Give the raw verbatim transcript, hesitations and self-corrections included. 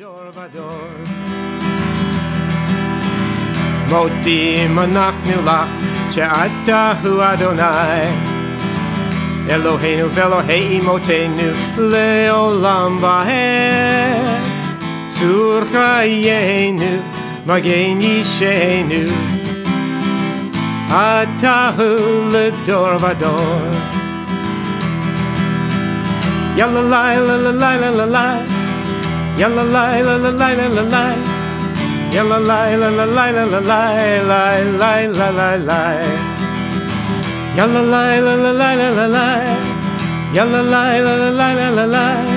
לדור ודור. מודים אנחנו לך שאתה הוא אדוני אלוהינו ואלוהי אמותינו לעולם ועד. צור חיינו מגן אישנו אתה הוא לדור ודור. יאללה לילה לילה לילה יאללה לילה לילה לילה יאללה לילה לילה לילה לילה לילה יאללה לילה לילה לילה יאללה לילה לילה לילה